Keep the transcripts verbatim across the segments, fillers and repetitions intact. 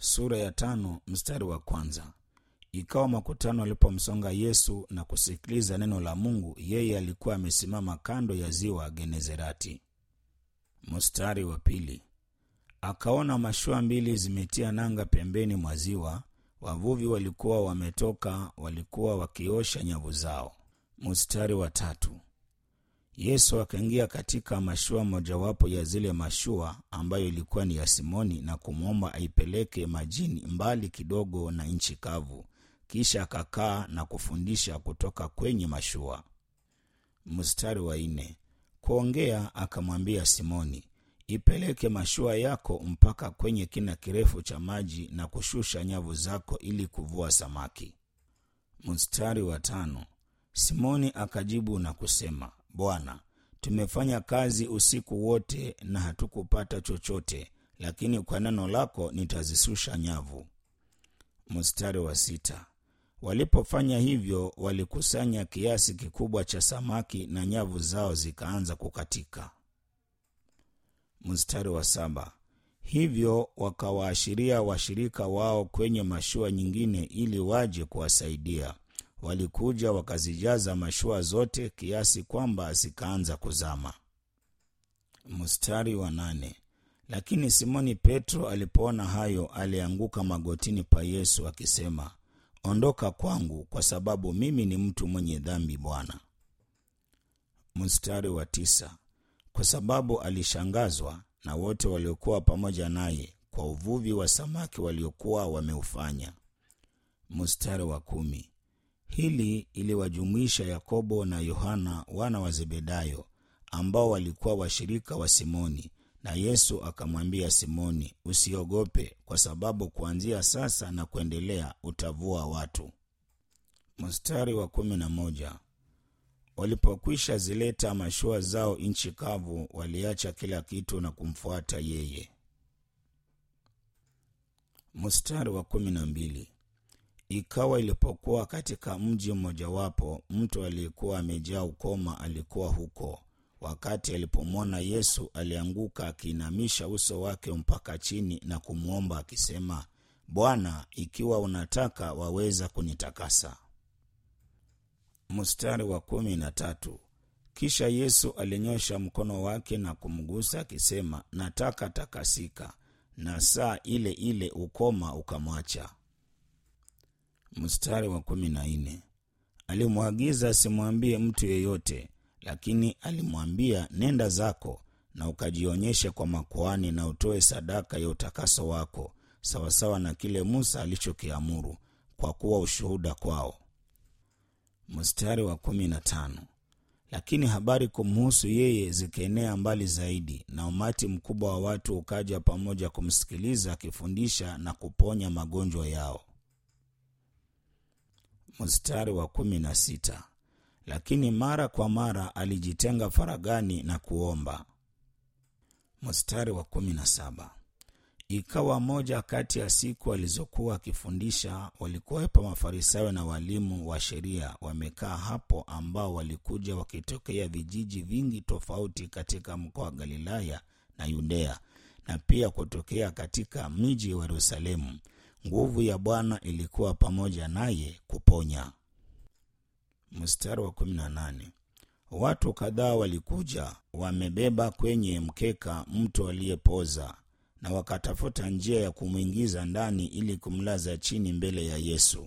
Sura ya tano mstari wa kwanza. Ikawa makutano alipomsonga Yesu na kusikiliza neno la Mungu, yeye alikuwa amesimama kando ya ziwa Genezareti. Mstari wa pili. Akaona mashua mbili zimetia nanga pembeni mwa ziwa. Wavuvi walikuwa wametoka, walikuwa wakiosha nyavu zao. Mstari wa tatu. Yesu akaingia katika mashua mojawapo ya zile mashua ambayo ilikuwa ni ya Simoni na kumwomba aipeleke majini mbali kidogo na nchi kavu. Kisha akakaa na kufundisha kutoka kwenye mashua. Mstari wa nne. Kuongea akamwambia Simoni, ipeleke mashua yako mpaka kwenye kina kirefu cha maji na kushusha nyavu zako ili kuvua samaki. Mstari wa tano. Simoni akajibu na kusema, Bwana, tumefanya kazi usiku wote na hatukupata chochote, lakini kwa neno lako nitazishusha nyavu. Mstari wa sita. Walipofanya hivyo, walikusanya kiasi kikubwa cha samaki na nyavu zao zikaanza kukatika. Mstari wa saba. Hivyo wakawaashiria washirika wao kwenye mashua nyingine ili waje kuwasaidia. Walikuja wakazijaza mashua zote kiasi kwamba zikaanza kuzama. Mstari wa nane. Lakini Simoni Petro alipoona hayo, alianguka magotini pa Yesu akisema, ondoka kwangu, kwa sababu mimi ni mtu mwenye dhambi, Bwana. Mstari wa tisa. Kwa sababu alishangazwa na wote waliokuwa pamoja naye kwa uvuvi wa samaki waliokuwa wameufanya. Mstari wa kumi. Hili iliwajumuisha Yakobo na Yohana wana wa Zebedayo, ambao walikuwa washirika wa Simoni. Na Yesu akamwambia Simoni, usiogope, kwa sababu kuanzia sasa na kuendelea utavua watu. Mstari wa kumi na moja. Walipokwisha zileta mashua zao nchi kavu, waliacha kila kitu na kumfuata yeye. Mstari wa kumi na mbili. Ikawa ilipokuwa katika mji mmojawapo, mtu aliyekuwa amejaa ukoma alikuwa huko. Wakati alipomwona Yesu, alianguka akiinamisha uso wake mpaka chini na kumwomba akisema, Bwana, ikiwa unataka waweza kunitakasa. Mstari wa kumi na tatu. Kisha Yesu alinyosha mkono wake na kumgusa akisema, nataka takasika, na saa ile ile ukoma ukamwacha. Mstari wa kumi na nne. Alimwagiza asimwambie mtu yeyote, lakini alimwambia, nenda zako na ukajionyeshe kwa makuhani na utoe sadaka ya utakaso wako, sawasawa na kile Musa alichokiamuru, kwa kuwa ushuhuda kwao. Mstari wa kumi na tano. Lakini habari kumhusu yeye zikaenea mbali zaidi, na umati mkubwa wa watu ukaja pamoja kumsikiliza akifundisha na kuponya magonjwa yao. Mstari wa kumi na sita. Lakini mara kwa mara alijitenga faragani na kuomba. Mstari wa kumi na saba. Ikawa moja kati ya siku alizokuwa akifundisha, walikuwepo Mafarisayo na walimu wa sheria wamekaa hapo, ambao walikuja wakitokea vijiji vingi tofauti katika mkoa wa Galilaya na Yudea, na pia kutokea katika miji wa Yerusalemu. Nguvu ya Bwana ilikuwa pamoja naye kuponya. Mstari wa kumi na nane. Watu kadhaa walikuja wamebeba kwenye mkeka mtu aliyepoza, na wakatafuta njia ya kumwingiza ndani ili kumlaza chini mbele ya Yesu.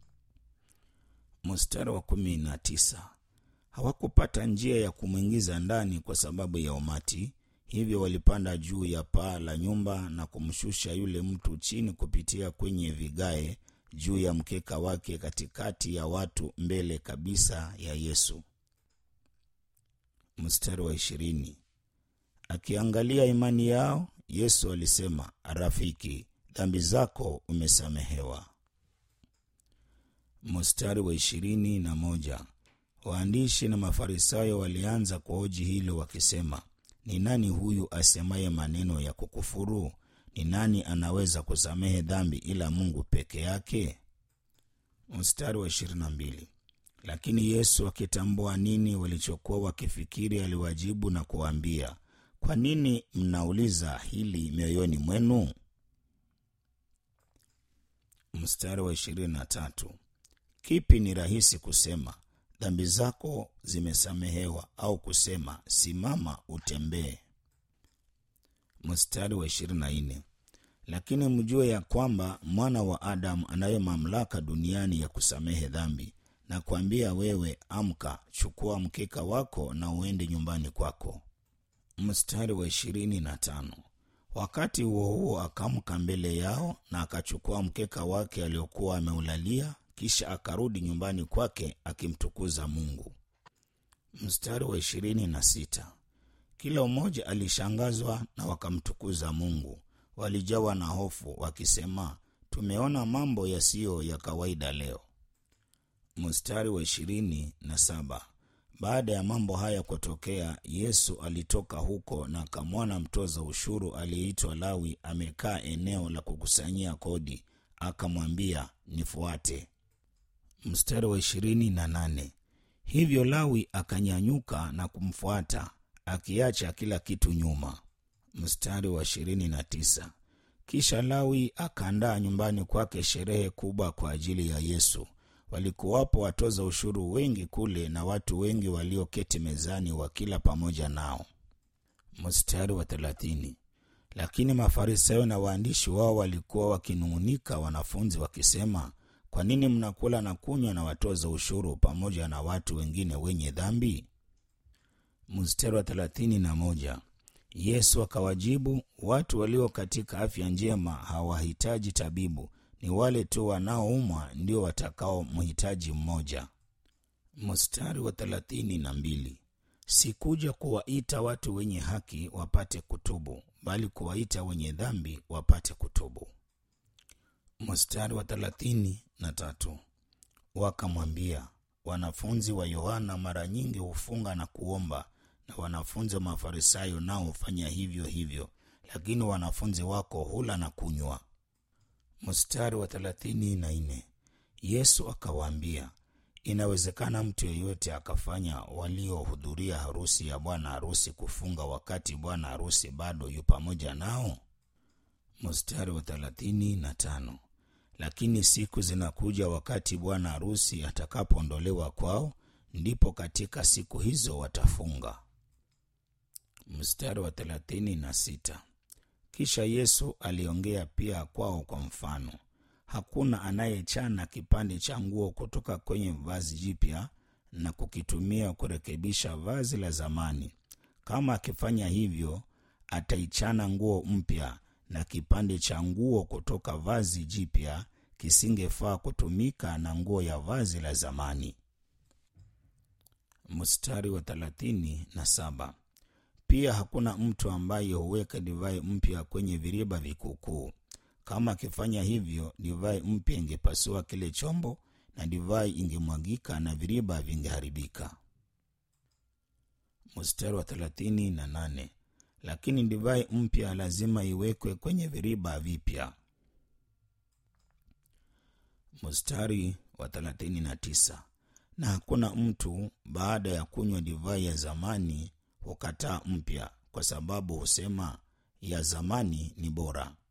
Mstari wa kumi na tisa. Hawakupata njia ya kumwingiza ndani kwa sababu ya umati, hivyo walipanda juu ya paa la nyumba na kumshusha yule mtu chini kupitia kwenye vigae juu ya mkeka wake katikati ya watu, mbele kabisa ya Yesu. Mstari wa ishirini. Akiangalia imani yao, Yesu alisema, rafiki, dhambi zako umesamehewa. Mstari wa ishirini na moja. Waandishi na Mafarisayo walianza kuhoji hilo wakisema, ni nani huyu asemaye maneno ya kukufuru? Ni nani anaweza kusamehe dhambi ila Mungu peke yake? Mstari wa ishirini na mbili. Lakini Yesu akitambua nini walichokuwa wakifikiri, aliwajibu na kuwaambia, kwa nini mnauliza hili mioyoni mwenu? Mstari wa ishirini na tatu. Kipi ni rahisi kusema, dhambi zako zimesamehewa, au kusema, simama utembee? Mstari wa ishirini na nne. Lakini mjue ya kwamba mwana wa Adamu anayo mamlaka duniani ya kusamehe dhambi, na kuambia wewe, amka, chukua mkeka wako na uende nyumbani kwako. Mstari wa ishirini na tano. Wakati huo huo akamka mbele yao na akachukua mkeka wake aliokuwa ameulalia, kisha akarudi nyumbani kwake akimtukuza Mungu. Mstari wa ishirini na sita. Kila mmoja alishangazwa na wakamtukuza Mungu. Walijawa na hofu wakisema, tumeona mambo yasiyo ya kawaida leo. Mstari wa ishirini na saba. Baada ya mambo haya kutokea, Yesu alitoka huko na akamwona mtoza ushuru aliyeitwa Lawi amekaa eneo la kukusanyia kodi. Akamwambia, nifuate. Mstari wa ishirini na nane. Hivyo Lawi akanyanyuka na kumfuata, akiacha kila kitu nyuma. Mstari wa ishirini na tisa. Kisha Lawi akaandaa nyumbani kwake sherehe kubwa kwa ajili ya Yesu. Walikuwapo watoza ushuru wengi kule na watu wengi walioketi mezani wakila pamoja nao. Mstari wa thelathini. Lakini Mafarisayo na waandishi wao walikuwa wakinung'unika wanafunzi wakisema, kwa nini mnakula na kunywa na watoza ushuru pamoja na watu wengine wenye dhambi? Mstari wa thelathini na moja. Yesu akawajibu, watu walio katika afya njema hawahitaji tabibu, ni wale tu wanaoumwa ndio watakao mhitaji mmoja. Mstari wa thelathini na mbili. Sikuja kuwaita watu wenye haki wapate kutubu, bali kuwaita wenye dhambi wapate kutubu. Mstari wa thelathini na tatu. Wakamwambia, wanafunzi wa Yohana mara nyingi hufunga na kuomba, na wanafunzi wa Mafarisayo nao hufanya hivyo hivyo, lakini wanafunzi wako hula na kunywa. Mstari wa thelathini na nne. Yesu akawaambia, inawezekana mtu yeyote akafanya waliohudhuria harusi ya bwana harusi kufunga wakati bwana harusi bado yu pamoja nao? Mstari wa thelathini na tano. Lakini siku zinakuja wakati bwana harusi atakapoondolewa kwao, ndipo katika siku hizo watafunga. Mstari wa thelathini na sita. Kisha Yesu aliongea pia kwao kwa mfano, hakuna anayechana kipande cha nguo kutoka kwenye vazi jipya na kukitumia kurekebisha vazi la zamani. Kama akifanya hivyo, ataichana nguo mpya, na kipande cha nguo kutoka vazi jipya kisingefaa kutumika na nguo ya vazi la zamani. Mstari wa thelathini na saba. Pia hakuna mtu ambaye huweka divai mpya kwenye viriba vikukuu. Kama akifanya hivyo, divai mpya ingepasua kile chombo na divai ingemwagika na viriba vingeharibika. Mstari wa thelathini na nane. Lakini divai mpya lazima iwekwe kwenye viriba vipya. Mstari wa thelathini na tisa. Na hakuna mtu baada ya kunywa divai ya zamani hukataa mpya, kwa sababu husema ya zamani ni bora.